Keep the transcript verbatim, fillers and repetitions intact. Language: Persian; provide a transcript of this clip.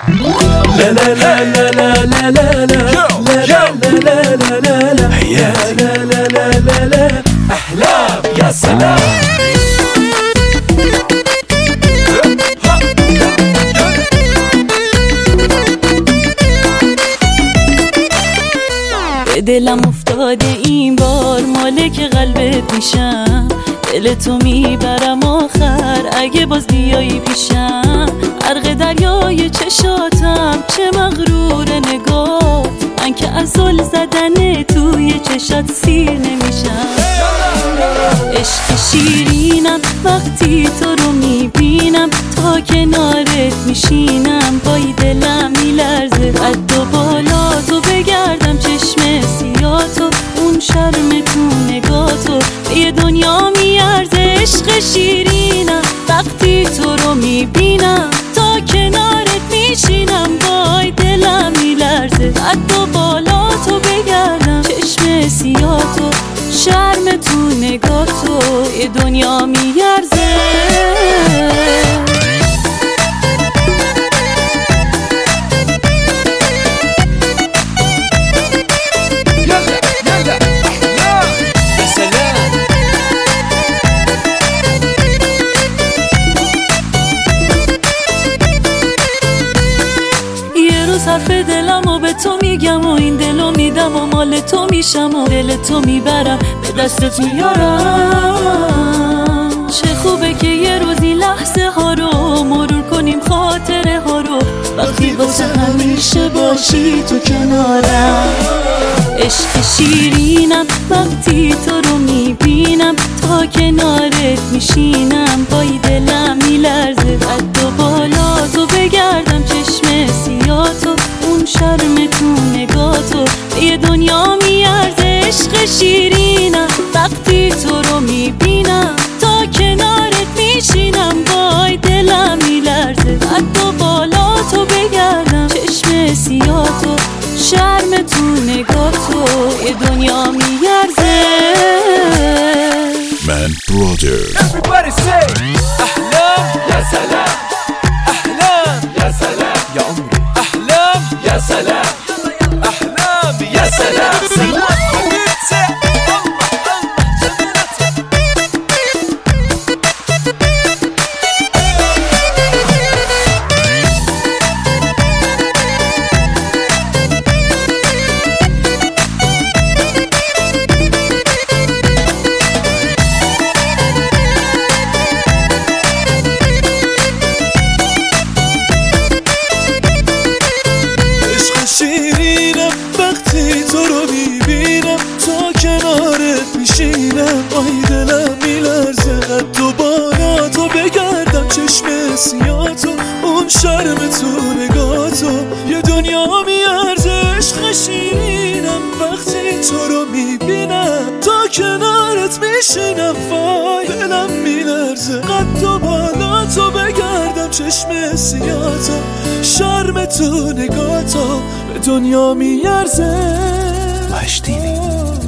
لا لا لا لا لا لا لا لا لا لا لا لا حياتي لا لا لا لا لا أحلام يا سلام. دلم افتاده این بار مالک قلبت میشم، دل تو میبرم آخر اگه باز بیایی پیشم. غرق دریای چشاتم چه مغرور نگات، من که از زل زدن توی چشات سیر نمیشم. عشق شیرینم وقتی تو رو میبینم، تا کنارت میشینم پای دلم میلرزه. قد و بالا تو بگردم چشم سیاتو، اون شرم تو نگاتو به یه دنیا میارزه. عشق شیرینم وقتی تو رو میبینم، تا کنارت میشینم پای دلم میلرزه. قد و بالا تو بگردم چشم سیاتو، شرم تو نگاتو یه دنیا میارزه. حرف دلم و به تو میگم و این دلو میدم و مال تو میشم و دل تو میبرم به دستت میارم. چه خوبه که یه روزی لحظه ها رو مرور کنیم، خاطره ها رو وقتی واسه همیشه باشی تو کنارم. عشق شیرینم وقتی تو رو میبینم، تا کنارت میشینم پای دلم میلرزه. قد و بالا تو بگردم چشم سیاتو، اون شرم تو نگاتو به یه دنیا میارزه. عشق شیرینم وقتی تو رو میبینم، تا کنارت میشینم پای دلم میلرزه. قد و بالا تو بگردم چشم سیاتو، شرم تو نگاتو یه دنیا میارزه. من برادر. Everybody say أحلام يا سلام، أحلام يا سلام يا عمري، أحلام يا سلام، أحلام يا سلام. شیرینم وقتی تو رو میبینم، تا کنارت میشینم پای دلم میلرزه. قد و بالا تو بگردم چشم سیاتو، اون شرم تو نگاتو یه دنیا میارزه. عشق شیرینم وقتی تو رو میبینم، تا کنارت میشینم پای دلم میلرزه. قد و بالا تو بگردم چشم سیاتو، شرم تو نگاتو به دنیا میارزه. مشتینی